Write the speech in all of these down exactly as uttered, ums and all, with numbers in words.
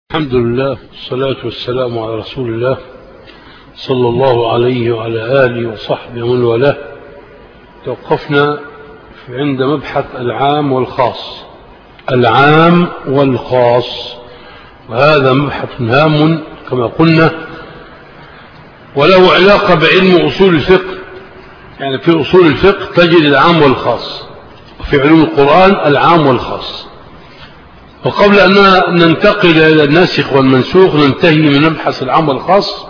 الحمد لله والصلاة والسلام على رسول الله صلى الله عليه وعلى آله وصحبه ومن والاه. توقفنا عند مبحث العام والخاص. العام والخاص، وهذا مبحث هام كما قلنا، وله علاقة بعلم أصول الفقه. يعني في أصول الفقه تجد العام والخاص، وفي علوم القرآن العام والخاص. وقبل أن ننتقل إلى الناسخ والمنسوخ ننتهي من مبحث العام والخاص.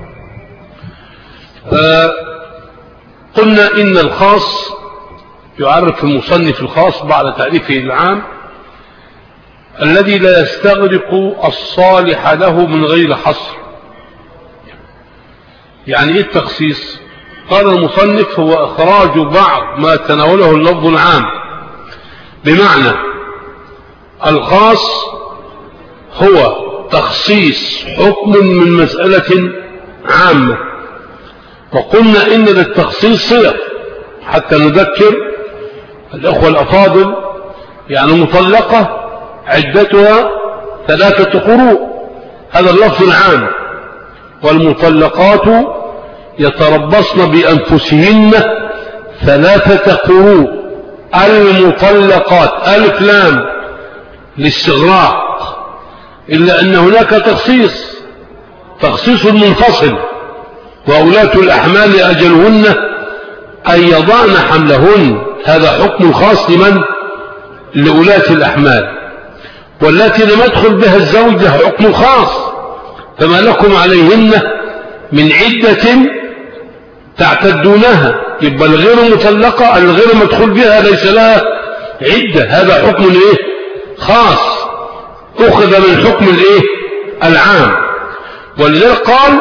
آه قلنا إن الخاص يعرف المصنف الخاص بعد تعريفه العام الذي لا يستغرق الصالح له من غير حصر. يعني إيه التخصيص؟ قال المصنف هو إخراج بعض ما تناوله اللفظ العام، بمعنى الخاص هو تخصيص حكم من مسألة عامة. وقلنا إن للتخصيص صيغ حتى نذكر الأخوة الأفاضل. يعني مطلقة عدتها ثلاثة قروء، هذا اللفظ العام. والمطلقات يتربصن بأنفسهن ثلاثة قروء. المطلقات ألف لام للاستغراق، إلا أن هناك تخصيص تخصيص منفصل. وأولاة الأحمال أجلهن أن يضعن حملهن، هذا حكم خاص لمن؟ لأولاة الأحمال. والتي لم يدخل بها الزوج حكم خاص، فما لكم عليهن من عدة تعتدونها. يبقى الغير مطلقة الغير مدخول بها ليس لها عدة، هذا حكم ايه؟ خاص، أخذ من حكم الايه؟ العام. ولذلك قال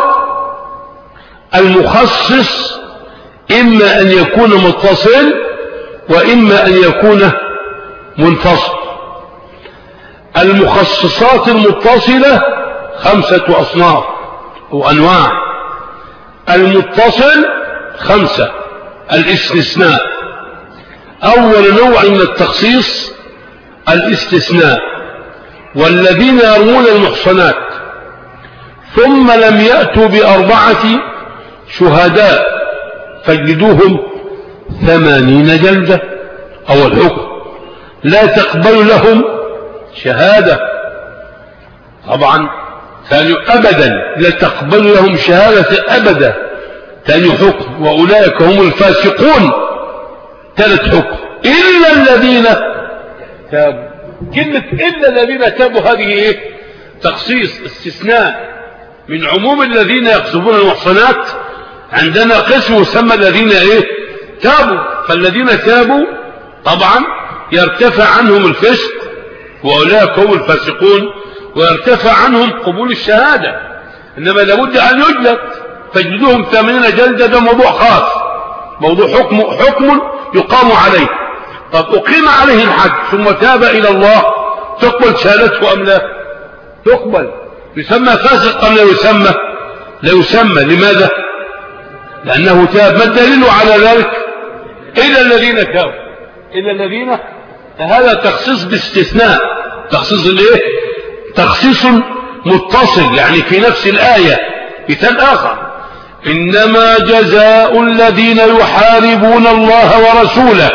المخصص إما أن يكون متصل وإما أن يكون منفصل. المخصصات المتصلة خمسة أصناف وأنواع. المتصل خمسة. الاستثناء، أول نوع من التخصيص الاستثناء. والذين يرمون المحصنات ثم لم يأتوا بأربعة شهداء فاجلدوهم ثمانين جلدة. أو الحكم لا تقبل لهم شهادة، طبعا ثاني أبدا لا تقبل لهم شهادة أبدا، ثاني حكم وأولئك هم الفاسقون، ثالث حكم إلا الذين تابوا. كلمة إلا الذين تابوا هذه إيه؟ تخصيص استثناء من عموم الذين يقصبون المحصنات. عندنا قسم يسمى الذين إيه؟ تابوا. فالذين تابوا طبعا يرتفع عنهم الفسق وأولئك هم الفاسقون، ويرتفع عنهم قبول الشهادة. إنما لابد أن يجلد فاجلدوهم ثمانين جلدة، ده موضوع خاص، موضوع حكم حكم يقام عليه. طب أقيم عليه الحد ثم تاب إلى الله، تقبل شهادته أم لا؟ تقبل. يسمى فاسق أم لا يسمى؟ لا يسمى. لماذا؟ لأنه تاب. ما الدليل على ذلك؟ إلا الذين تابوا. إلا الذين، هذا تخصيص باستثناء. تخصيص الايه؟ تخصيص متصل، يعني في نفس الآية. مثال آخر: إنما جزاء الذين يحاربون الله ورسوله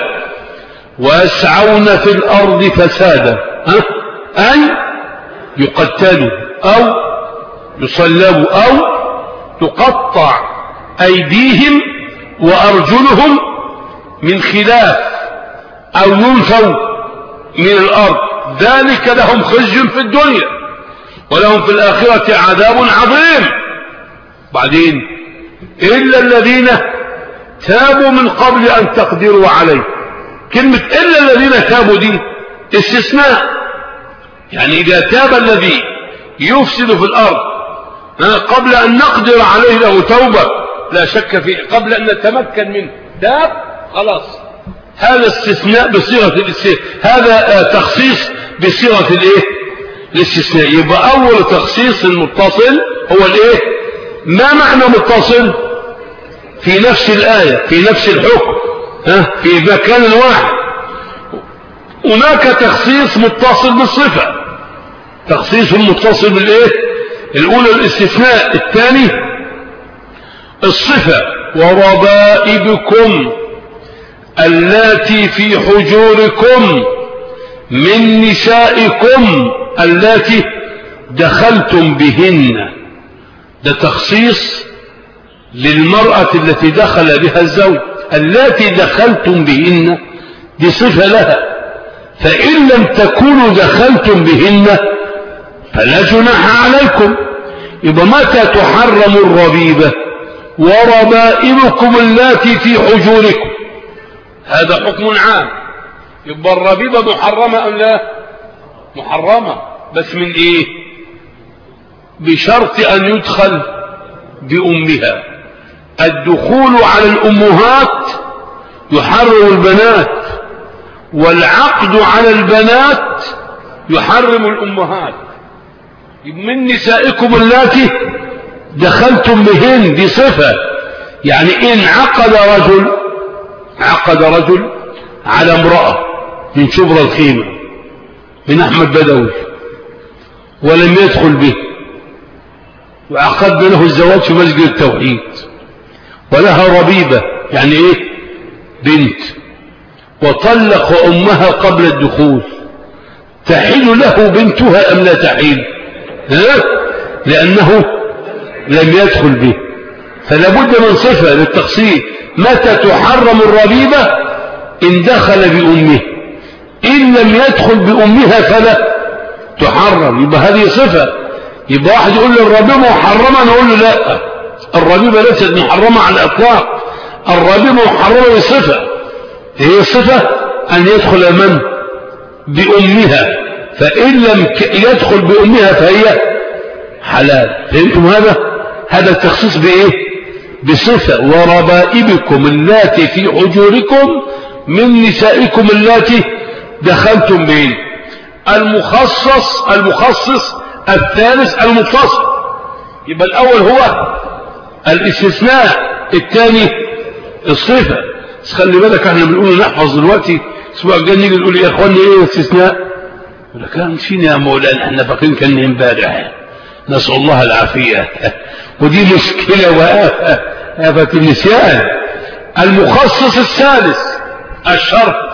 ويسعون في الأرض فسادا أن يقتلوا أو يصلبوا أو تقطع أيديهم وأرجلهم من خلاف أو ينفوا من الأرض، ذلك لهم خزي في الدنيا ولهم في الآخرة عذاب عظيم. بعدين إلا الذين تابوا من قبل أن تقدروا عليه. كلمة إلا الذين تابوا دي استثناء. يعني إذا تاب الذي يفسد في الأرض قبل أن نقدر عليه له توبة لا شك فيه، قبل أن نتمكن منه تاب، خلاص هذا استثناء بصيغة الاستثناء، هذا تخصيص بصيغة الايه؟ الاستثناء. يبقى أول تخصيص المتصل هو الايه؟ ما معنى متصل؟ في نفس الآية، في نفس الحكم، ها، في مكان واحد. هناك تخصيص متصل بالصفة، تخصيص متصل بالايه؟ الاولى الاستثناء، الثاني الصفة. وربائبكم اللاتي في حجوركم من نسائكم اللاتي دخلتم بهن، ده تخصيص للمرأة التي دخل بها الزوج. اللاتي دخلتم بهن دي صفة لها، فإن لم تكونوا دخلتم بهن فلا جناح عليكم. يبقى متى تحرم الربيبة؟ وربائبكم اللاتي في حجوركم، هذا حكم عام. يبقى الربيبة محرمة أم لا؟ محرمة، بس من ايه؟ بشرط ان يدخل بأمها. الدخول على الأمهات يحرم البنات، والعقد على البنات يحرم الأمهات. من نسائكم اللاتي دخلتم بهن دي صفة، يعني إن عقد رجل عقد رجل على امرأة من شبرا الخيمة من أحمد بدوي ولم يدخل به، وعقد له الزواج في مسجد التوحيد، ولها ربيبة يعني ايه؟ بنت، وطلق أمها قبل الدخول، تحل له بنتها أم لا تحل؟ ها؟ لأنه لم يدخل به. فلا بد من صفة للتخصيص. متى تحرم الربيبة؟ إن دخل بأمه، إن لم يدخل بأمها فلا تحرم. يبقى هذه صفة. يبقى واحد يقول لي الربيبة محرمة، نقول له لا، الربيبة ليست محرمة على الإطلاق. الربيبة محرمة بصفة، هي صفة أن يدخل من؟ بأمها، فإن لم يدخل بأمها فهي حلال. فهمتم هذا؟ هذا التخصيص بإيه؟ بصفة. وربائبكم اللاتي في حجوركم من نسائكم اللاتي دخلتم بهن. المخصص المخصص الثالث المتصل. يبقى الأول هو الاستثناء، الثاني الصفة. بس خلي بالك احنا بنقول نحفظ دلوقتي، الاسبوع الجاي نيجي نقول يا اخواني ايه الاستثناء؟ يقول لك لا نسينا يا مولانا، احنا فاكرين كان امبارح، نسأل الله العافية. ودي مشكلة وآفة، آفة النسيان. المخصص الثالث الشرط،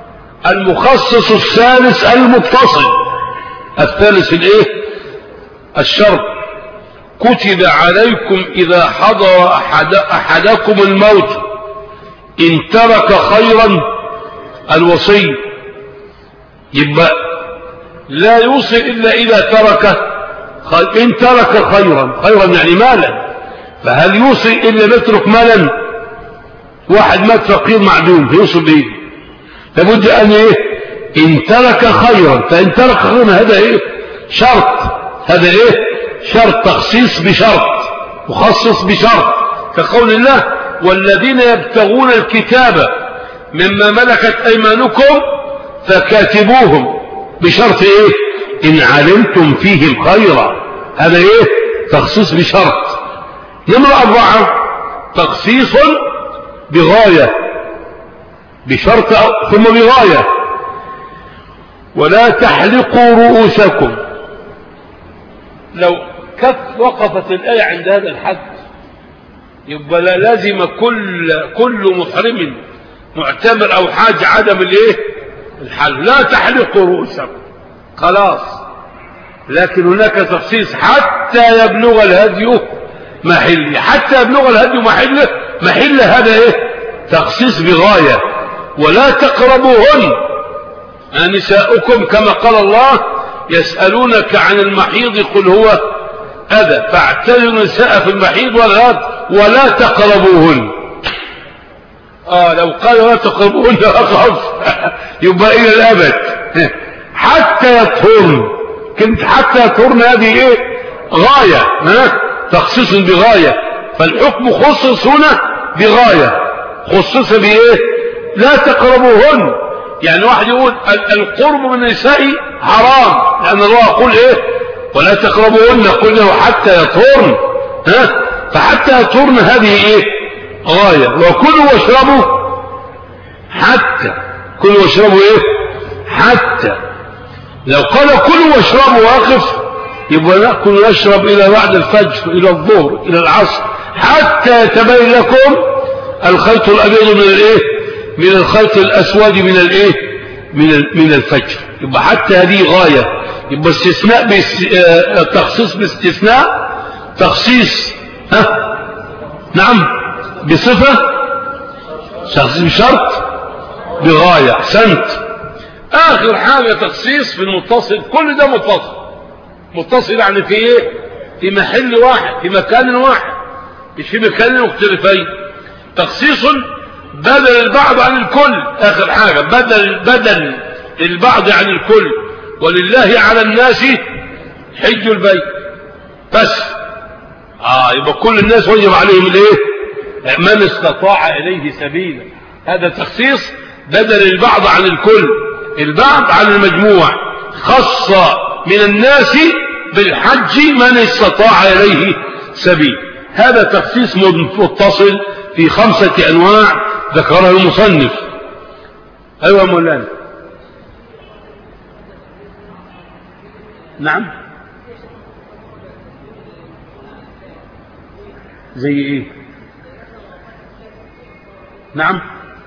المخصص الثالث المتصل. الثالث الايه؟ الشرط. كتب عليكم إذا حضر أحد أحدكم الموت إن ترك خيرا الوصي. يبقى لا يوصي إلا إذا ترك خير. إن ترك خيرا، خيرا يعني مالا، فهل يوصي إلا يترك مالا؟ واحد مات فقير معدوم يوصي به، لابد أن إيه؟ إن ترك خيرا. فإن ترك خيرا هذا إيه؟ شرط. هذا إيه؟ شرط، تخصيص بشرط، مخصص بشرط، كقول الله والذين يبتغون الكتاب مما ملكت أيمانكم فكاتبوهم، بشرط إيه؟ إن علمتم فيهم خيرا. هذا إيه؟ تخصيص بشرط. نمرة أربعة تخصيص بغاية، بشرط ثم بغاية. ولا تحلقوا رؤوسكم. لو كف وقفت الآية عند هذا الحد يبقى لا لازم كل كل محرم معتمر أو حاج عدم الايه؟ الحل. لا تحلقوا رؤوسكم خلاص. لكن هناك تخصيص حتى يبلغ الهدي محله. حتى يبلغ الهدي محله محله هذا ايه؟ تخصيص بغاية. ولا تقربوهن نساؤكم كما قال الله يسألونك عن المحيض قل هو أذى فاعتزلوا النساء في المحيض والغد ولا تقربوهن. آه لو قال لا تقربوهن أخف يبقى إلى الأبد حتى يطهرن. كنت حتى يطهرن هذه إيه؟ غاية، ها؟ تخصيص بغاية. فالحكم خصص هنا بغاية، خصص بإيه؟ لا تقربوهن. يعني واحد يقول القرب من النساء حرام لأن الله يقول إيه؟ ولا تقربوهن، قل له حتى يطهرن، ها؟ فحتى يطهرن هذه إيه؟ غاية. وكلوا واشربوا حتى، كلوا واشربوا إيه؟ حتى لو قال كلوا واشربوا واقف يبقى نأكل ونشرب إلى بعد الفجر، إلى الظهر، إلى العصر، حتى يتبين لكم الخيط الأبيض من الإيه؟ من الخيط الأسود من الإيه؟ من من الفجر. يبقى حتى هذه غاية. يبقى استثناء بس... آه... تخصيص باستثناء، تخصيص ها نعم بصفة، تخصيص بشرط، بغاية. أحسنت. آخر حاجة تخصيص في المتصل. كل ده متصل. متصل يعني في ايه؟ في محل واحد، في مكان واحد، مش في مكانين مختلفين. تخصيص بدل البعض عن الكل. آخر حاجة بدل بدل البعض عن الكل. ولله على الناس حج البيت بس. آه يبقى كل الناس وجب عليهم الايه؟ من استطاع إليه سبيلا. هذا تخصيص بدل البعض عن الكل، البعض عن المجموع. خص من الناس بالحج من استطاع إليه سبيل. هذا تخصيص متصل في خمسة أنواع ذكرها المصنف. أيوة مولانا. نعم. زي إيه؟ نعم.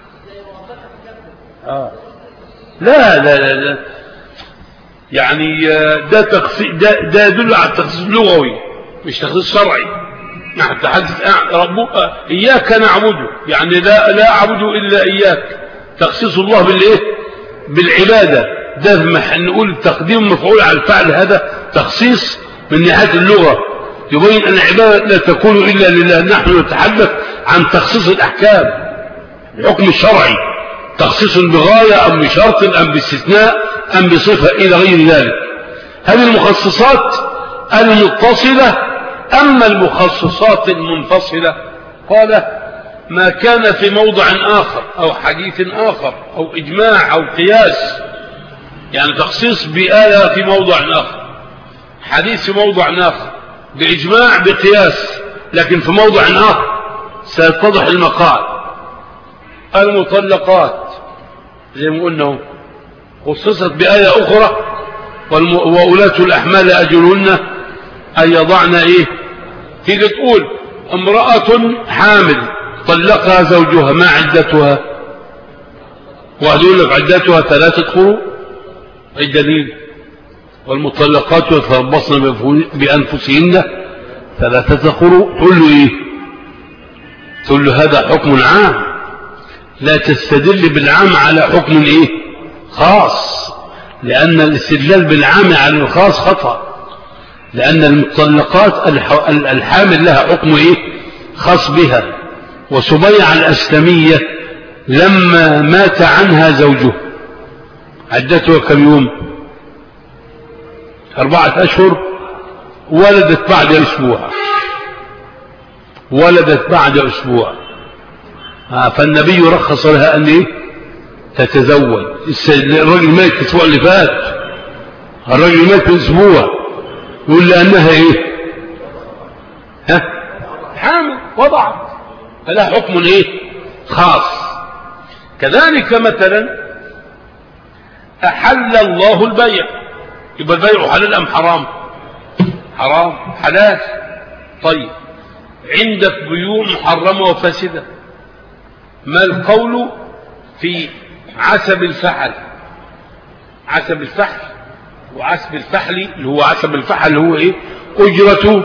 آه. لا لا لا لا يعني ده تخصيص، ده ده يدل على التخصيص اللغوي مش تخصيص شرعي. نحن نتحدث ربك إياك نعبد، يعني لا لا أعبد إلا إياك. تخصيص الله بالإيه؟ بالعبادة. ده نقول تقديم مفعول على الفعل، هذا تخصيص من ناحية اللغة يبين أن العبادة لا تكون إلا لله. نحن نتحدث عن تخصيص الأحكام، الحكم الشرعي، تخصيص بغاية أم بشرط أم باستثناء أم بصفة إلى غير ذلك. هذه المخصصات المتصلة. أما المخصصات المنفصلة قال ما كان في موضع آخر أو حديث آخر أو إجماع أو قياس. يعني تخصيص بآية في موضع آخر، حديث في موضع آخر، بإجماع بقياس، لكن في موضع آخر سيتضح المقال. المطلقات زي ما قلنا خصصت بآية أخرى، وأولاة الأحمال أجلهن أن يضعن إيه. تيجي تقول امرأة حامل طلقها زوجها، ما عدتها؟ وهدول لك عدتها ثلاثة قروء. الدليل والمطلقات يتربصن بأنفسهن ثلاثة قروء. تقول له إيه؟ تقول له هذا حكم عام، لا تستدل بالعام على حكم إيه؟ خاص، لأن الاستدلال بالعام على الخاص خطأ، لأن المطلقات الحامل لها حكم إيه؟ خاص بها. وسبيعة الأسلمية لما مات عنها زوجه عدتها كم يوم؟ أربعة أشهر. ولدت بعد أسبوع، ولدت بعد أسبوع. آه فالنبي رخص لها أن إيه؟ تتزوج. الرجل مات الأسبوع اللي فات، الرجل مات في أسبوع، يقول لأنها إيه؟ ها؟ حامل وضعت، فلها حكم إيه؟ خاص. كذلك مثلا أحل الله البيع، يبقى البيع حلال أم حرام؟ حرام. حلال. طيب عندك بيوع محرمة وفاسدة، ما القول في عسب الفحل؟ عسب الفحل وعسب الفحل اللي هو عسب الفحل اللي هو ايه؟ أجرة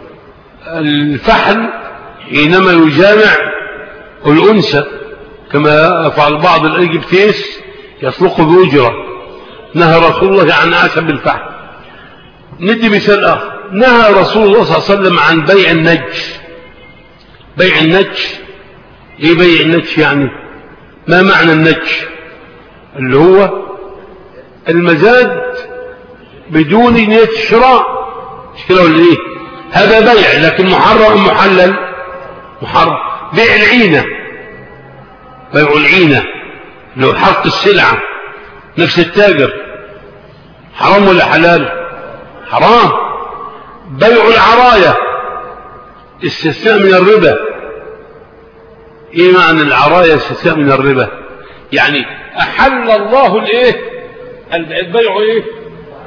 الفحل حينما يجامع الأنثى، كما يفعل بعض الإيجيبتيس يطلق بأجرة. نهى رسول الله عن عسب الفحل. ندي مثال آخر، نهى رسول الله صلى الله عليه وسلم عن بيع النج. بيع النج ايه؟ بيع النج يعني ما معنى النج؟ اللي هو المزاد بدون نية شراء، مش كده ولا ايه؟ هذا بيع، لكن محرم محلل؟ محرم. بيع العينة، بيع العينة اللي هو حرق السلعة، نفس التاجر، حرام ولا حلال؟ حرام. بيع العراية استثناء من الربا. ايه معنى العراية استثناء من الربا؟ يعني احل الله الايه؟ البيع ايه؟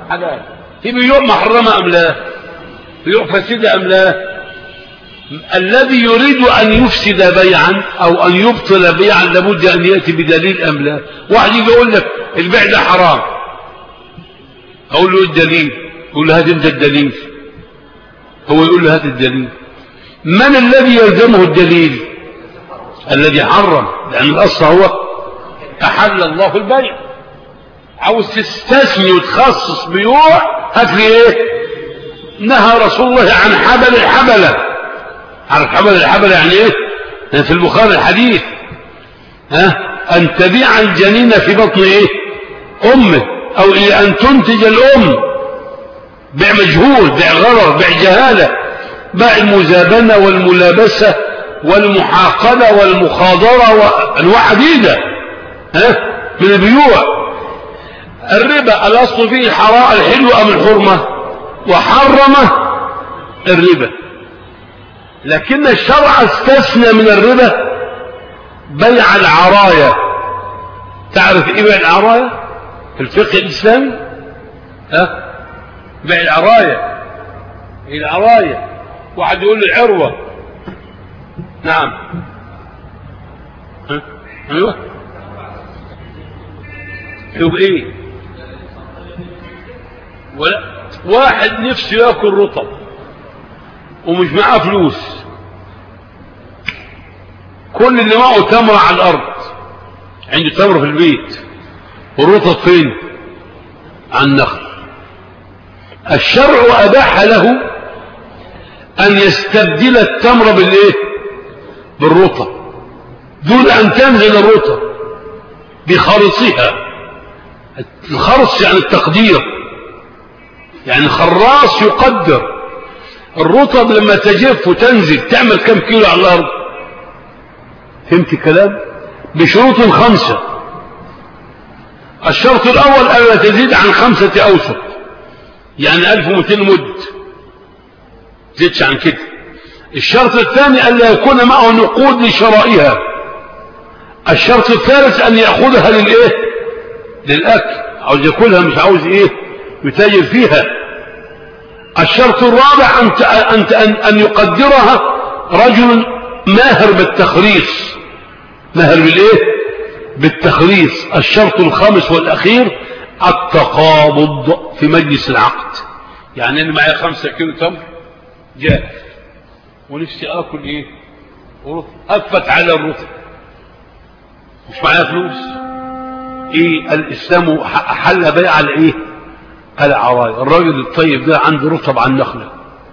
حلال. في بيوع محرمة أم لا؟ بيوع فاسدة أم لا؟ الذي يريد أن يفسد بيعا أو أن يبطل بيعا لابد أن يأتي بدليل أم لا؟ واحد يجي يقول لك البيع ده حرام، أقول له الدليل، يقول له هات أنت الدليل، هو يقول له هات الدليل. من الذي يلزمه الدليل؟ الذي حرم، لأن الأصل هو أحل الله البيع. عاوز تستثني وتخصص بيوع، هات لي ايه؟ نهى رسول الله عن حبل الحبلة. عن حبل الحبلة يعني ايه؟ في البخاري الحديث ها أن تبيع الجنين في بطن ايه؟ أمه، أو إلى أن تنتج الأم. بيع مجهول، بيع غرر، بيع جهالة، بيع المزابنة والملابسة والمحاقلة والمخاضرة وأنواع عديدة ها من البيوع. الربا الأصل فيه الحراء الحلو أم الحرمة؟ وحرمه الربا، لكن الشرع استثنى من الربا بيع العرايا. تعرف ايه بيع العرايا في الفقه الإسلامي؟ ها بيع العرايا. العرايا واحد يقول لي العروة، نعم ها ايوه يبقى ايه؟ ولا واحد نفسه ياكل رطب ومش معاه فلوس، كل اللي معه تمر على الارض، عنده تمر في البيت والرطب فين؟ على النخل. الشرع اباح له ان يستبدل التمر بالايه؟ بالرطب، دون ان تنزل الرطب بخرصها. الخرص يعني التقدير، يعني خراص يقدر الرطب لما تجف وتنزل تعمل كم كيلو على الارض. فهمت الكلام؟ بشروط خمسة. الشرط الاول الا تزيد عن خمسة اوسط، يعني الف ومئتين مد، زيدش عن كده. الشرط الثاني الا يكون معه نقود لشرائها. الشرط الثالث ان ياخذها للايه؟ للاكل، عاوز ياكلها مش عاوز ايه؟ يتاجر فيها. الشرط الرابع أن أن أن يقدرها رجل ماهر بالتخريص. ماهر بالايه؟ بالتخريص. الشرط الخامس والاخير التقابض في مجلس العقد. يعني انا معايا خمسة كيلو تمر جاف ونفسي اكل ايه؟ رطب، افت على الرطب، مش معايا فلوس. ايه الاسلام حل بيع الايه؟ العرايا. الراجل الطيب ده عنده رطب على النخله،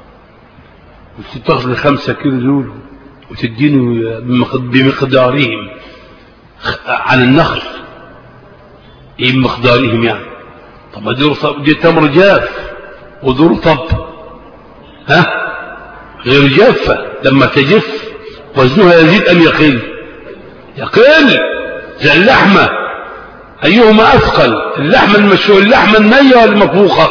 وتاخذ الخمسة كيلو دول وتديني بمقدارهم على النخل. ايه بمقدارهم يعني؟ طب دي رطب، دي تمر جاف ودي رطب ها غير جافة، لما تجف وزنها يزيد ام يقل؟ يقل. زي اللحمة، ايهما اثقل؟ اللحمة المشوية اللحمة النية ولا المطبوخة؟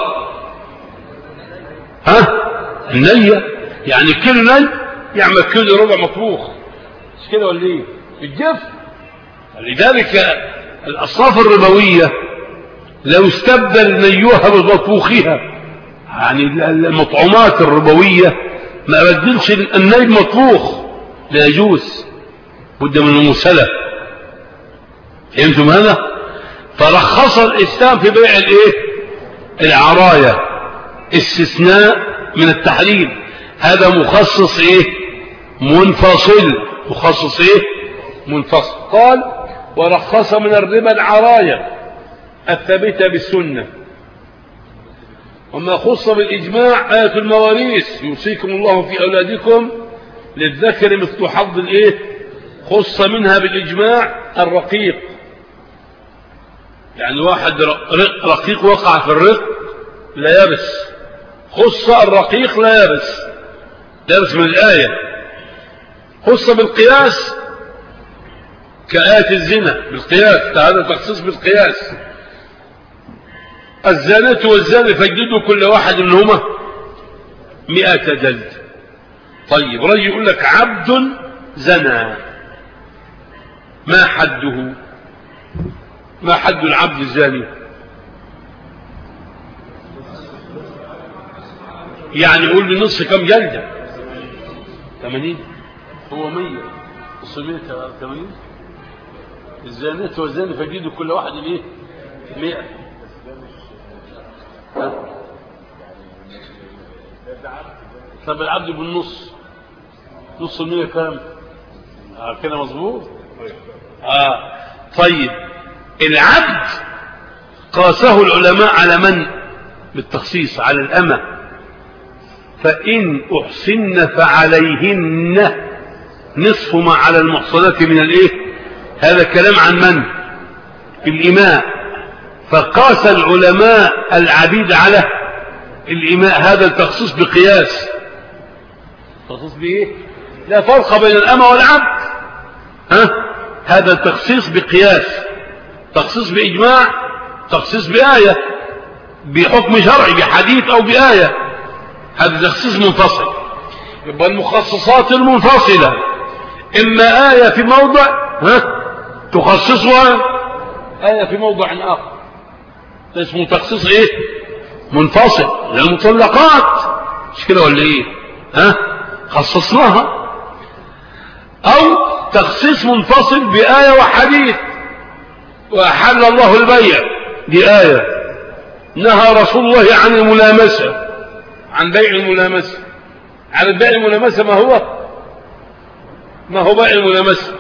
ها النية. يعني كيلو ني يعمل كيلو ربع مطبوخ، مش كده ولا ايه؟ الجف. لذلك الاصناف الربوية لو استبدل نيوها بمطبوخها، يعني المطعومات الربوية ما بدلش الني مطبوخ، لا يجوز، بد من المسلة. فهمتم هذا؟ فرخص الإسلام في بيع الايه؟ العرايا، استثناء من التحريم. هذا مخصص ايه؟ منفصل. مخصص ايه؟ منفصل. قال ورخص من الربا العرايا الثابتة بالسنة، وما خص بالإجماع آية المواريث يوصيكم الله في أولادكم للذكر مثل حظ الايه؟ خص منها بالإجماع الرقيق. يعني واحد رقيق وقع في الرق لا يرث، خص الرقيق لا يرث، يرث من الآية. خص بالقياس كآية الزنا بالقياس، هذا تخصيص بالقياس. الزانة والزاني فاجلدوا كل واحد منهما مئة جلد. طيب رجل يقول لك عبد زنى، ما حده؟ ما حد العبد الزاني؟ يعني يقول لي نص كم جلدة؟ ثمانين. هو مية نص مية ثمانين. الزانية والزاني فجيدوا كل واحد ايه؟ مئة. طب العبد بالنص، نص المية كام؟ آه كده مظبوط. اه طيب العبد قاسه العلماء على من؟ بالتخصيص على الأمة. فإن أحسن فعليهن نصف ما على المحصنات من الايه؟ هذا كلام عن من؟ الإماء. فقاس العلماء العبيد على الإماء. هذا التخصيص بقياس. تخصيص بإيه؟ لا فرق بين الأمة والعبد. ها؟ هذا التخصيص بقياس، تخصيص بإجماع، تخصيص بآية، بحكم شرعي بحديث أو بآية. هذا تخصيص منفصل. يبقى المخصصات المنفصلة إما آية في موضع ها تخصصها، آية في موضع آخر، ده اسمه تخصيص إيه؟ منفصل. للمطلقات مش كده ولا إيه؟ ها خصصناها. أو تخصيص منفصل بآية وحديث. وأحل الله البيع، دي آية. نهى رسول الله عن الملامسة، عن بيع الملامسة. عن بيع الملامسة ما هو؟ ما هو بيع الملامسة؟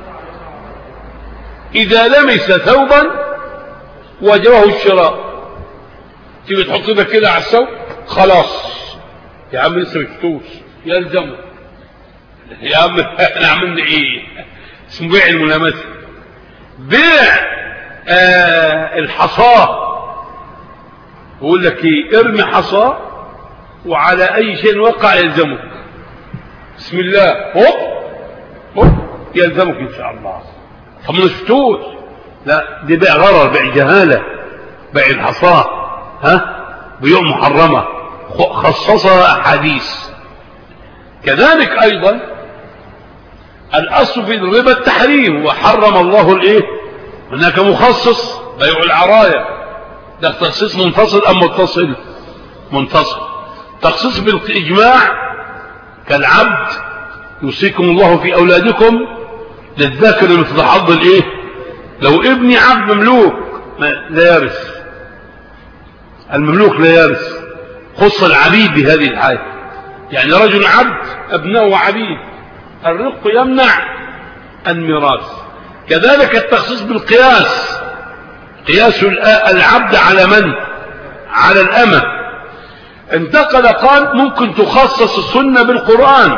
إذا لمس ثوبا وجبه الشراء، تيجي تحط ده كده على الثوب خلاص يا عم لسه مشفتوش يلزمه. يا عم احنا عملنا ايه؟ اسمه بيع الملامسة. بيع آه الحصاه، بقول لك ايه؟ ارمي حصاه وعلى اي شيء وقع يلزمك. بسم الله هوب هوب يلزمك ان شاء الله. طب ما شفتوش؟ لا دي بيع غرر، بيع جهاله، بيع الحصاه. ها بيوع محرمه خصصها احاديث. كذلك ايضا الاصل في الربا التحريم، وحرم الله الايه؟ هناك مخصص بيع العرايا، ده تخصيص منفصل ام متصل؟ منفصل. تخصيص بالاجماع كالعبد، يوصيكم الله في اولادكم للذكر مثل حظ الايه؟ لو ابني عبد مملوك لا يرث، المملوك لا يرث. خص العبيد بهذه الحالة، يعني رجل عبد ابنه عبيد، الرق يمنع الميراث. كذلك التخصيص بالقياس، قياس العبد على من؟ على الأمة. انتقل قال ممكن تخصص السنة بالقرآن.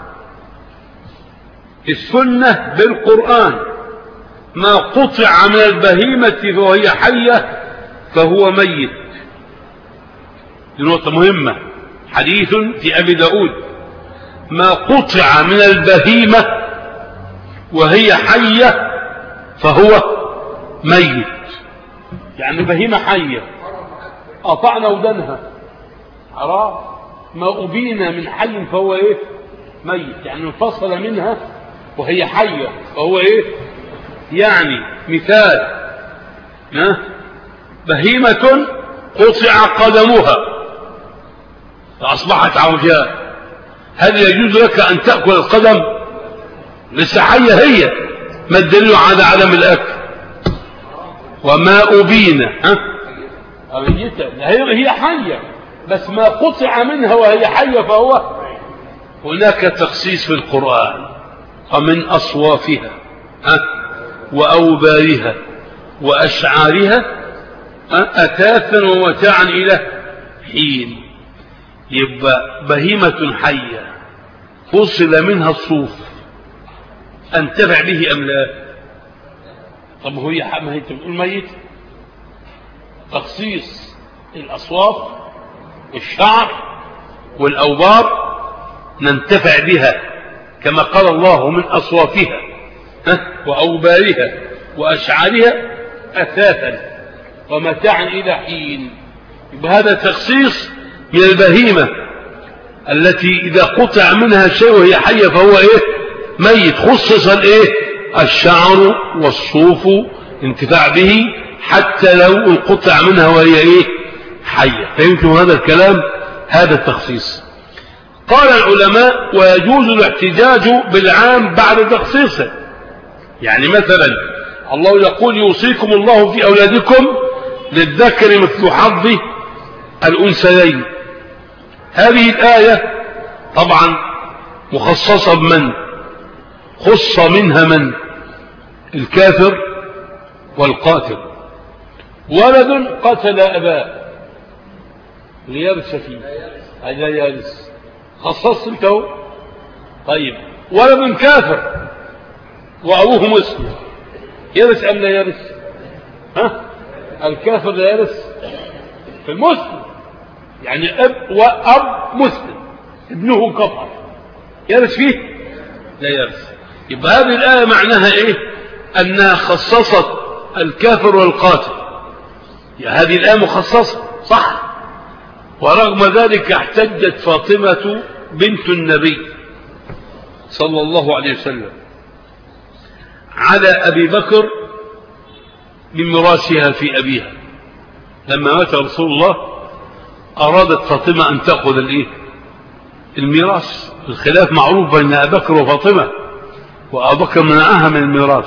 السنة بالقرآن ما قطع من البهيمة وهي حية فهو ميت. دي نقطة مهمة. حديث في أبي داود: ما قطع من البهيمة وهي حية فهو ميت. يعني بهيمة حية قطعنا ودنها حرام. ما أبين من حي فهو إيه؟ ميت. يعني انفصل منها وهي حية فهو إيه؟ يعني مثال بهيمة قطع قدمها فأصبحت عوجاء، هل يجوز لك أن تأكل القدم؟ لسه حية هي. ما الدليل على عدم الأكل؟ وما أبين ها هي حية، بس ما قطع منها وهي حية فهو. هناك تخصيص في القرآن: ومن أصوافها ها وأوبارها وأشعارها أثاثا ومتاعا إلى حين. يبقى بهيمة حية فصل منها الصوف، أنتفع به أم لا؟ طب هو هي ما هي تقول ميت. تخصيص الأصواف والشعر والأوبار ننتفع بها، كما قال الله: من أصوافها وأوبارها وأشعارها أثاثا ومتاعا إلى حين. يبقى هذا تخصيص من البهيمة التي إذا قطع منها شيء وهي حية فهو إيه؟ ميت. خصص الإيه؟ الشعر والصوف انتفاع به حتى لو انقطع منها وهي إيه؟ حية. فيمكن هذا الكلام هذا التخصيص. قال العلماء ويجوز الاحتجاج بالعام بعد تخصيصه. يعني مثلا الله يقول يوصيكم الله في أولادكم للذكر مثل حظ الأنثيين. هذه الآية طبعا مخصصة بمن؟ خص منها من؟ الكافر والقاتل. ولد قتل أباه ليرث فيه لا يرث، خصصت انت اهو. طيب ولد كافر وأبوه مسلم يرث أم لا يرث؟ ها؟ الكافر لا يرث في المسلم، يعني أب وأب مسلم ابنه كفر يرث فيه لا يرث. يبقى هذه الآية معناها إيه؟ أنها خصصت الكافر والقاتل. يعني هذه الآية مخصصة صح. ورغم ذلك احتجت فاطمة بنت النبي صلى الله عليه وسلم على أبي بكر بميراثها في أبيها. لما مات رسول الله أرادت فاطمة أن تأخذ الإيه؟ الميراث. الخلاف معروف بين أبي بكر وفاطمة، وأبو بكر منعها من الميراث.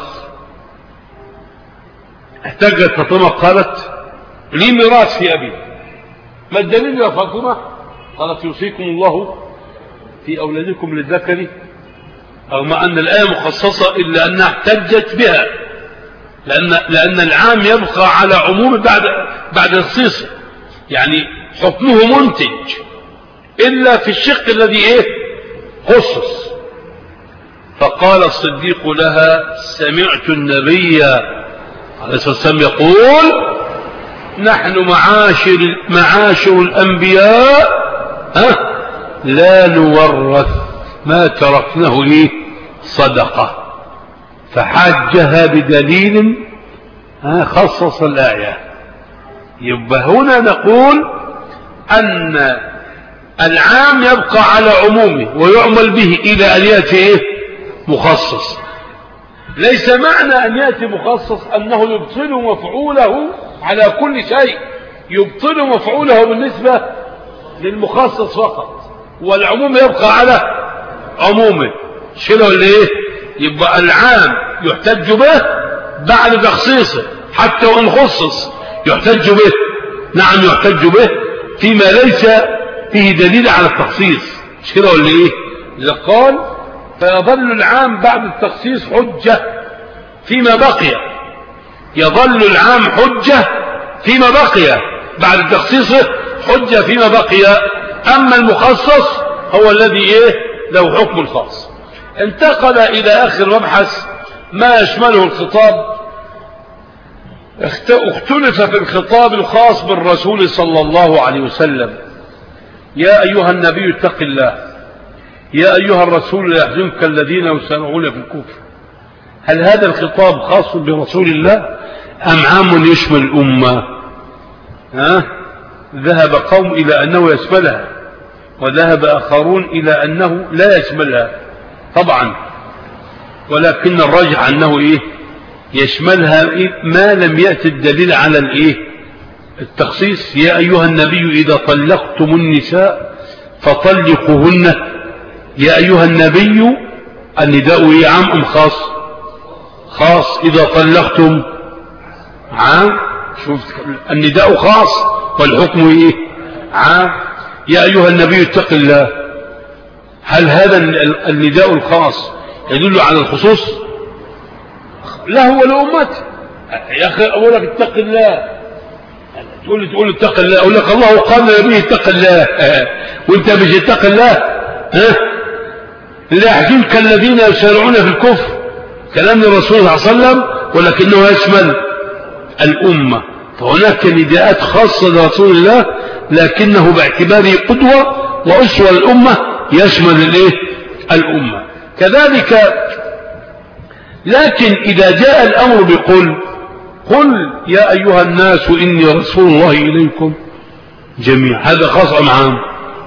احتجت فاطمة قالت لي ميراث في أبي. ما الدليل يا فاطمة؟ قالت يوصيكم الله في أولادكم للذكر، رغم أن الآية مخصصة إلا أنها احتجت بها، لأن, لأن العام يبقى على عموم بعد بعد تخصيصه. يعني حكمه منتج إلا في الشق الذي إيه؟ خصص. فقال الصديق لها سمعت النبي عليه الصلاة والسلام يقول نحن معاشر, معاشر الأنبياء ها لا نورث ما تركناه إيه؟ صدقة. فحجها بدليل ها خصص الآية. يبقى هنا نقول أن العام يبقى على عمومه ويعمل به إلى أن يأتي إيه؟ مخصص. ليس معنى أن يأتي مخصص أنه يبطل مفعوله على كل شيء، يبطل مفعوله بالنسبة للمخصص فقط، والعموم يبقى على عمومه. شنو اللي إيه؟ يبقى العام يحتج به بعد تخصيصه حتى وإن خصص يحتج به. نعم يحتج به فيما ليس فيه دليل على التخصيص. مش كده ولا ايه؟ إذا قال فيظل العام بعد التخصيص حجة فيما بقي، يظل العام حجة فيما بقي بعد تخصيصه حجة فيما بقي. أما المخصص هو الذي ايه؟ له حكم الخاص. انتقل إلى آخر مبحث ما يشمله الخطاب. اختلف في الخطاب الخاص بالرسول صلى الله عليه وسلم. يا أيها النبي اتق الله، يا أيها الرسول لا يحزنك الذين يسارعون في الكفر. هل هذا الخطاب خاص برسول الله أم عام يشمل الأمة؟ ها؟ ذهب قوم إلى أنه يشملها، وذهب آخرون إلى أنه لا يشملها طبعا، ولكن الراجح أنه إيه؟ يشملها إيه؟ ما لم يأتي الدليل على الإيه؟ التخصيص. يا أيها النبي إذا طلقتم النساء فطلقوهن. يا أيها النبي النداء إيه؟ عام أم خاص؟ خاص. إذا طلقتم عام. شوف النداء خاص والحكم إيه؟ عام. يا أيها النبي اتق الله. هل هذا النداء الخاص يدل على الخصوص؟ لا هو لأمته. يا أخي أقول لك اتق الله، تقول لي تقول اتق الله، أقول لك الله قال لنبيه اتق الله وانت مش اتق الله. ها؟ لا يحزنك الذين يسارعون في الكفر، كلام الرسول صلى الله عليه وسلم، ولكنه يشمل الأمة. فهناك نداءات خاصة لرسول الله لكنه باعتباره قدوة وأسوة للأمة يشمل الايه؟ الأمة. كذلك لكن إذا جاء الأمر بقل قل يا أيها الناس إني رسول الله إليكم جميعا، هذا خاص أم عام؟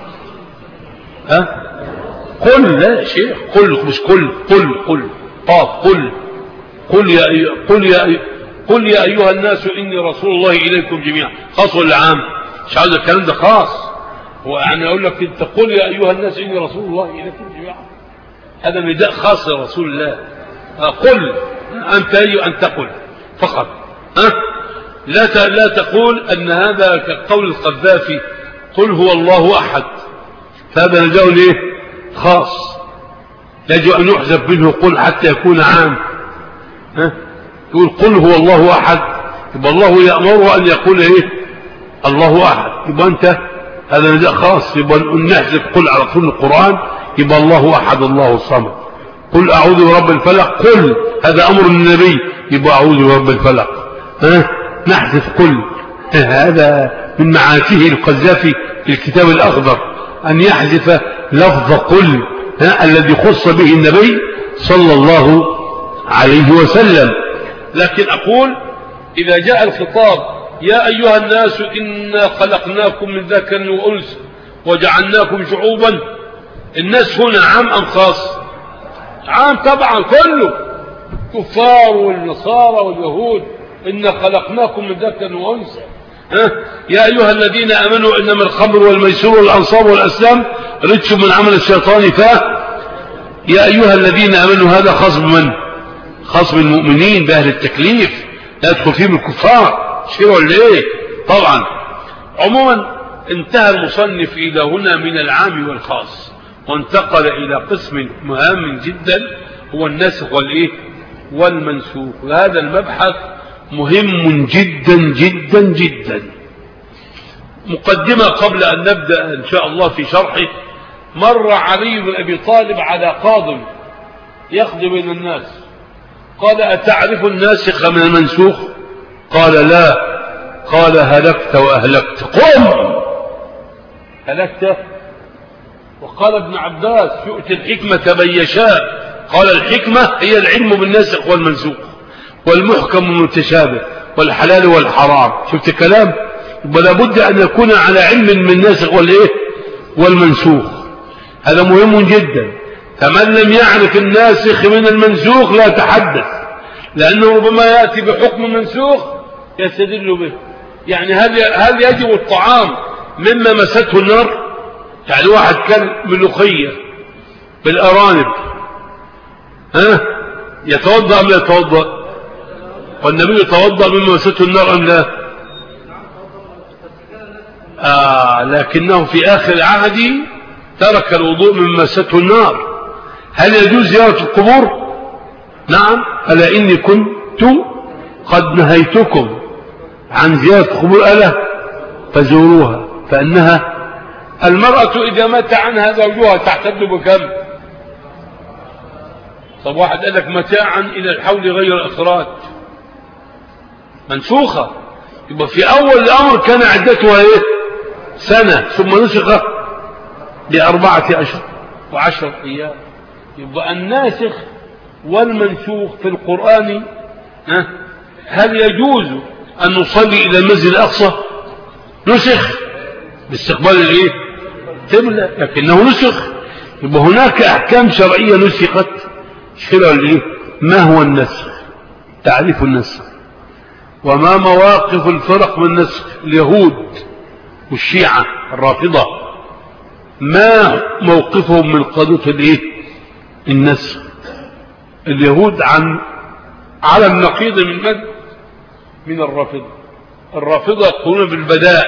ها؟ قل لا شيء، قل مش قل قل قل قاف قل قل يا قل يا قل يا أيها الناس إني رسول الله إليكم جميعا، خاص ولا عام؟ مش عاوز الكلام ده خاص. هو يعني أقول لك أنت قل يا أيها الناس إني رسول الله إليكم جميعا، هذا نداء خاص لرسول الله. قل أنت أي أن تقل فقط، ها؟ لا لا تقول أن هذا كقول القذافي قل هو الله أحد، فهذا نداء ليه خاص يجب أن يحذف منه قل حتى يكون عام. ها؟ يقول قل هو الله أحد، يبقى الله يأمره أن يقول إيه الله أحد، يبقى أنت هذا نداء خاص، يبقى نحذف قل على طول القرآن، يبقى الله أحد الله الصمد. قل أعوذ برب الفلق، قل هذا أمر من النبي، يبقى أعوذ برب الفلق. ها؟ نحذف قل، هذا من معاتيه القذافي في الكتاب الأخضر أن يحذف لفظ قل ها؟ الذي خص به النبي صلى الله عليه وسلم. لكن أقول إذا جاء الخطاب يا أيها الناس إنا خلقناكم من ذكر وأنثى وجعلناكم شعوبا، الناس هنا عام أم خاص؟ عام طبعا، كله كفار والنصارى واليهود، إنا خلقناكم من ذكر وأنثى. ها؟ يا أيها الذين آمنوا إنما الخمر والميسر والأنصاب والأسلام رجس من عمل الشيطان، ف يا أيها الذين آمنوا هذا خاص بمن؟ خاص بالمؤمنين بأهل التكليف، لا يدخل فيهم الكفار. شيروا ولا ايه؟ طبعا. عموما انتهى المصنف إلى هنا من العام والخاص، وانتقل إلى قسم مهم جدا هو الناسخ والايه والمنسوخ. وهذا المبحث مهم جدا جدا جدا. مقدمة قبل أن نبدأ إن شاء الله في شرحه. مر علي بن أبي طالب على قاض يقضي بين الناس، قال أتعرف الناسخ من المنسوخ؟ قال لا. قال هلكت وأهلكت، قم هلكت. وقال ابن عباس يؤتي الحكمة من يشاء، قال الحكمة هي العلم بالناسخ والمنسوخ والمحكم والمتشابه والحلال والحرام. شفت كلام؟ بل بد أن يكون على علم من الناسخ والإيه والمنسوخ، هذا مهم جدا. فمن لم يعرف الناسخ من المنسوخ لا تحدث، لأنه ربما يأتي بحكم منسوخ يستدل به. يعني هل هل يجب الطعام مما مسته النار؟ يعني واحد كان ملوخية بالأرانب، ها يتوضأ أم لا يتوضأ؟ والنبي يتوضأ مما مسته النار أم لا؟ آه لكنه في آخر عهده ترك الوضوء مما مسته النار. هل يجوز زيارة القبور؟ نعم. ألا إني كنت قد نهيتكم عن زيارة القبور، ألا فزوروها فإنها المرأة إذا مات عنها زوجها تعتد بكم؟ طب واحد قال لك متاعا إلى الحول غير إخراج، منسوخة. يبقى في أول الأمر كان عدتها إيه؟ سنة، ثم نسخ لأربعة أشهر وعشر أيام. يبقى الناسخ والمنسوخ في القرآن، هل يجوز أن نصلي إلى المسجد الأقصى؟ نسخ باستقبال الإيه؟ قبلة، لكنه نسخ. يبقى هناك أحكام شرعية نسخت. شرع الإيه؟ ما هو النسخ؟ تعريف النسخ، وما مواقف الفرق من النسخ. اليهود والشيعة الرافضة ما موقفهم من قضية الإيه؟ النسخ. اليهود عن على النقيض من من؟ من الرافضة. الرافضة يقولون بالبداء،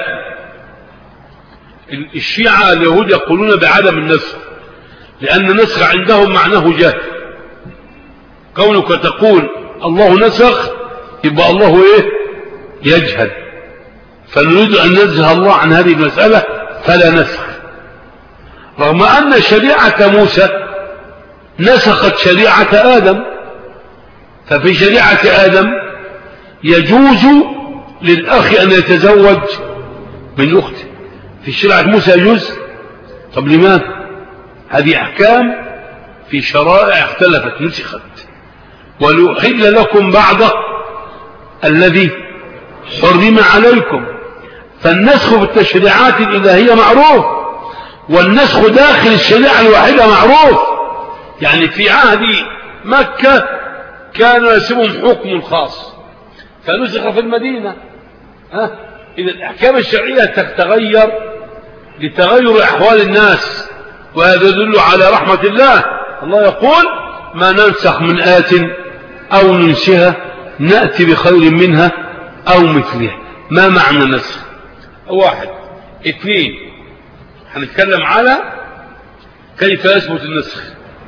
الشيعة اليهود يقولون بعدم النسخ، لأن النسخ عندهم معناه جهل. كونك تقول الله نسخ يبقى الله ايه؟ يجهل. فنريد أن ننزه الله عن هذه المسألة فلا نسخ، رغم أن شريعة موسى نسخت شريعة آدم. ففي شريعة آدم يجوز للأخ أن يتزوج من أخته، في شريعة موسى يجوز. طب لماذا؟ هذه أحكام في شرائع اختلفت نسخت. ولأحل لكم بعض الذي حرم عليكم. فالنسخ في التشريعات الإلهية معروف، والنسخ داخل الشريعة الواحدة معروف. يعني في عهد مكة كان يسمهم حكم خاص فنسخ في المدينة. ها؟ إذا الأحكام الشرعية تتغير لتغير أحوال الناس، وهذا يدل على رحمة الله. الله يقول ما ننسخ من آية أو ننسها نأتي بخير منها أو مثلها. ما معنى نسخ؟ واحد. اثنين، هنتكلم على كيف يثبت النسخ،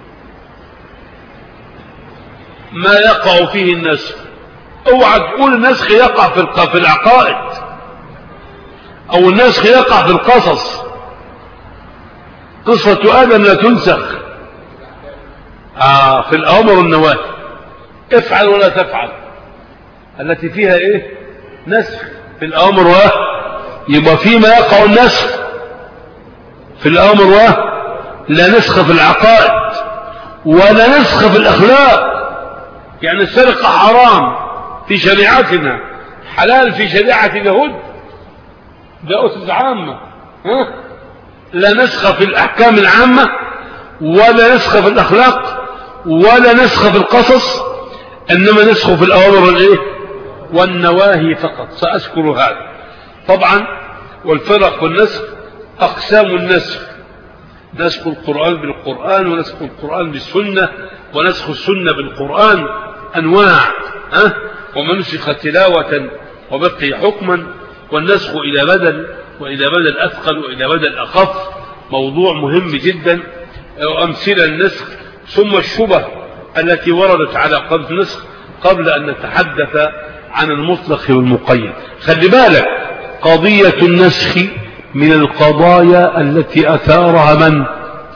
ما يقع فيه النسخ. اوعى تقول النسخ يقع في العقائد او النسخ يقع في القصص. قصة آدم لا تنسخ. آه في الأوامر والنواهي، افعل ولا تفعل، التي فيها ايه؟ نسخ في الأوامر و يبقى فيما يقع النسخ في الأوامر و لا نسخ في العقائد ولا نسخ في الأخلاق. يعني السرقة حرام في شريعتنا، حلال في شريعة اليهود، ده أسس عامة. ها؟ لا نسخ في الأحكام العامة ولا نسخ في الأخلاق ولا نسخ في القصص، إنما نسخ في الأوامر والإيه؟ والنواهي فقط. سأذكر هذا طبعا. والفرق والنسخ أقسام النسخ: نسخ القرآن بالقرآن، ونسخ القرآن بالسنة، ونسخ السنة بالقرآن. أنواع. أه؟ وما نسخ تلاوة وبقي حكما، والنسخ إلى بدل، وإلى بدل أثقل، وإلى بدل أخف. موضوع مهم جدا. وأمثلة النسخ، ثم الشبه التي وردت على قبل النسخ قبل أن نتحدث عن المطلق والمقيد. خلي بالك، قضية النسخ من القضايا التي أثارها من؟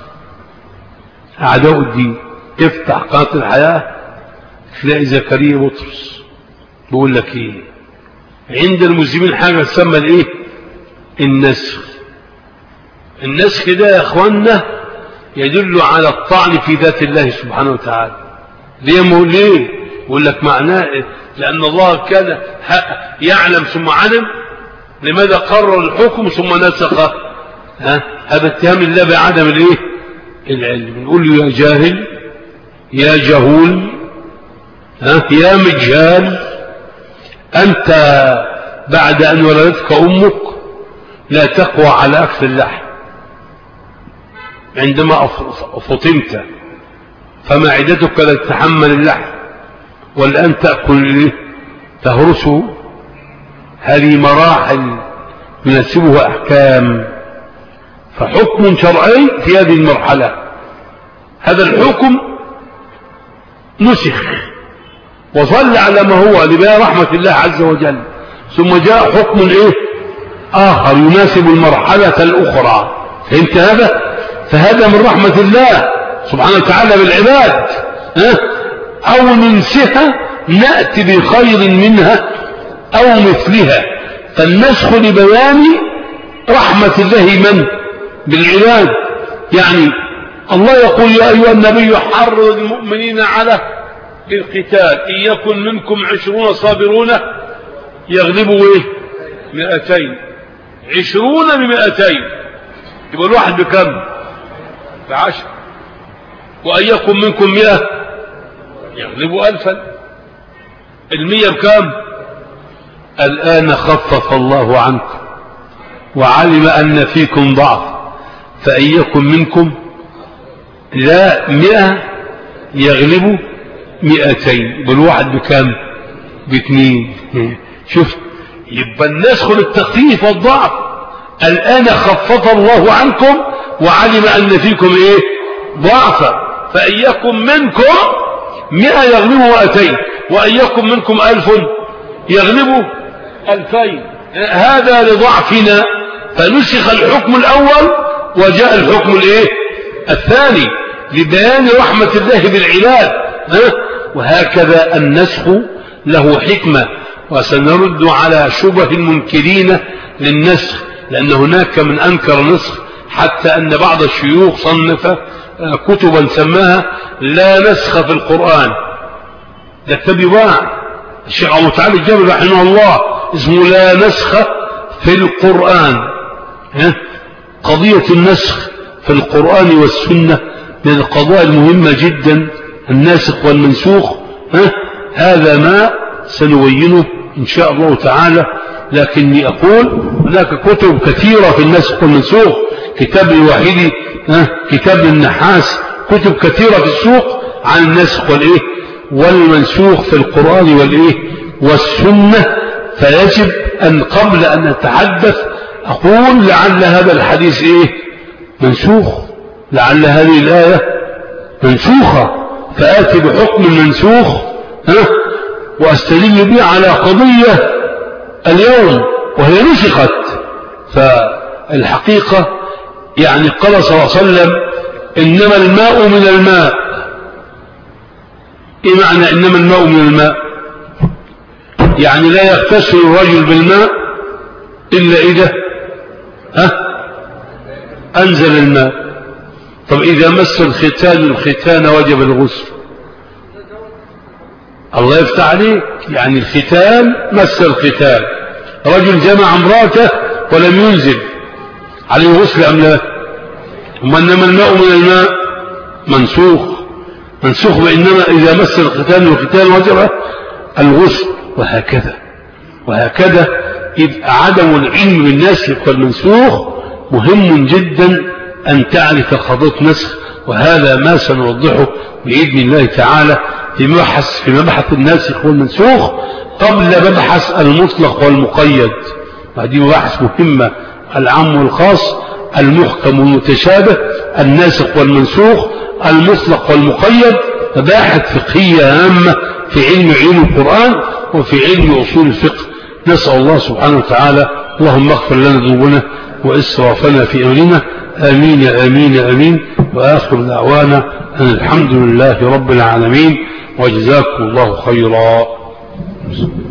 أعداء الدين. افتح قناة الحياة تلاقي زكريا بطرس بيقول لك ايه؟ عند المسلمين حاجة تسمى الايه؟ النسخ. النسخ ده يا اخوانا يدل على الطعن في ذات الله سبحانه وتعالى. ليه مقول ليه؟ يقول لك معناه لأن الله كان يعلم ثم علم. لماذا قرر الحكم ثم نسخه؟ ها؟ هذا اتهام الله بعدم الايه؟ العلم. نقول له يا جاهل، يا جهول، ها؟ يا مجهال، أنت بعد أن ولدتك أمك لا تقوى على أكل اللحم. عندما فطمت فمعدتك لا تتحمل اللحم، والآن تأكل تهرسه. هذه مراحل يناسبها أحكام. فحكم شرعي في هذه المرحلة، هذا الحكم نسخ وظل على ما هو لبيان رحمة الله عز وجل، ثم جاء حكم ايه آخر يناسب المرحلة الأخرى. فهمت هذا؟ فهذا من رحمة الله سبحانه وتعالى بالعباد. ها؟ أو ننسها نأتي بخير منها أو مثلها. فالنسخ لبيان رحمة الله من؟ بالعباد. يعني الله يقول يا أيها النبي حرض المؤمنين على القتال، إن يكن منكم عشرون صابرون يغلبوا ايه؟ مئتين. عشرون بمئتين يبقى الواحد بكم؟ بعشر. وأن يكن منكم مئة يغلبوا ألفا. المية بكم؟ الآن خفف الله عنكم وعلم أن فيكم ضعف، فإن يكن منكم لا مئة يغلبوا مئتين. بالواحد بكم؟ باثنين. شفت؟ يبقى النسخ للتخفيف والضعف. الآن خفف الله عنكم وعلم أن فيكم إيه؟ ضعفا، فإن يكن منكم مئة يغلبوا مئتين، وأن يكن منكم ألف يغلبوا ألفين. هذا لضعفنا، فنسخ الحكم الأول وجاء الحكم الإيه؟ الثاني لبيان رحمة الله بالعباد. وهكذا النسخ له حكمة. وسنرد على شبه المنكرين للنسخ، لأن هناك من أنكر النسخ حتى أن بعض الشيوخ صنف كتبا سماها لا نسخ في القرآن. ده كتاب يباع. الشيخ أبو تعالى الجابر رحمه الله اسمه لا نسخ في القرآن. قضية النسخ في القرآن والسنة من القضايا المهمة جدا، الناسخ والمنسوخ. هذا ما سنبينه إن شاء الله تعالى. لكني أقول هناك كتب كثيرة في النسخ والمنسوخ كتاب الوحيد كتاب النحاس، كتب كثيرة في السوق عن الناسخ والإيه والمنسوخ في القرآن والإيه والسنة. فيجب أن قبل أن نتحدث أقول لعل هذا الحديث إيه منسوخ، لعل هذه الآية منسوخة، فآتي بحكم منسوخ ها وأستدل به على قضية اليوم وهي نسخت. فالحقيقة يعني قال صلى الله عليه وسلم إنما الماء من الماء. إيه معنى إنما الماء من الماء؟ يعني لا يغتسل الرجل بالماء إلا إذا ها أنزل الماء. طب إذا مس الختان الختان وجب الغسل. الله يفتح عليك، يعني الختان مس الختان، رجل جمع امراته ولم ينزل عليه غسل أم لا؟ وإنما الماء من الماء منسوخ، منسوخ بإنما إذا مس الختان والختان وجب الغسل. وهكذا وهكذا إذ عدم العلم بالنسخ والمنسوخ مهم جدا أن تعرف قضية نسخ، وهذا ما سنوضحه بإذن الله تعالى في مبحث في مبحث الناسخ والمنسوخ قبل مبحث المطلق والمقيد. وهذه مباحث مهمة، العام والخاص، المحكم والمتشابه، الناسخ والمنسوخ، المطلق والمقيد، مباحث فقهية هامة في علم علم القرآن وفي علم أصول الفقه. نسأل الله سبحانه وتعالى اللهم اغفر لنا ذنوبنا وإسرافنا في أمرنا. آمين آمين آمين. وآخر دعوانا أن الحمد لله رب العالمين، وجزاكم الله خيرا.